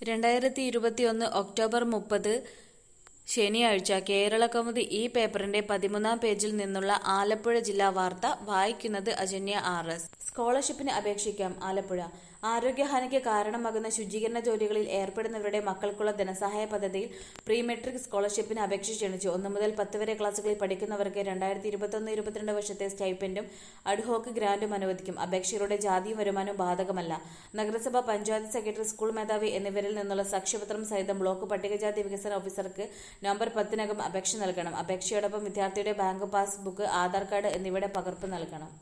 2021 October 30 ശനിയാഴ്ച കേരളകൗമുദി ഈ പേപ്പറിന്റെ 13-ാം പേജിൽ നിന്നുള്ള ആലപ്പുഴ ജില്ലാ വാർത്ത വായിക്കുന്നത് അജന്യ ആർ.എസ്. സ്കോളർഷിപ്പിന് അപേക്ഷിക്കാം. ആലപ്പുഴ ആരോഗ്യഹാനിക്ക് കാരണമാകുന്ന ശുചീകരണ ജോലികളിൽ ഏർപ്പെടുന്നവരുടെ മക്കൾക്കുള്ള ധനസഹായ പദ്ധതിയിൽ പ്രീ മെട്രിക് സ്കോളർഷിപ്പിന് അപേക്ഷ ക്ഷണിച്ചു. 1 മുതൽ 10 വരെ ക്ലാസുകളിൽ പഠിക്കുന്നവർക്ക് 2021-22 വർഷത്തെ സ്റ്റൈപ്പൻഡും അഡ്ഹോക്ക് ഗ്രാന്റും അനുവദിക്കും. അപേക്ഷകരുടെ ജാതിയും വരുമാനവും ബാധകമല്ല. നഗരസഭ, പഞ്ചായത്ത് സെക്രട്ടറി, സ്കൂൾ മേധാവി എന്നിവരിൽ നിന്നുള്ള സാക്ഷ്യപത്രം സഹിതം ബ്ലോക്ക് പട്ടികജാതി വികസന ഓഫീസർക്ക് നവംബർ 10-നകം അപേക്ഷ നൽകണം. അപേക്ഷയോടൊപ്പം വിദ്യാർത്ഥിയുടെ bank pass book, Aadhaar card എന്നിവയുടെ പകർപ്പ് നൽകണം.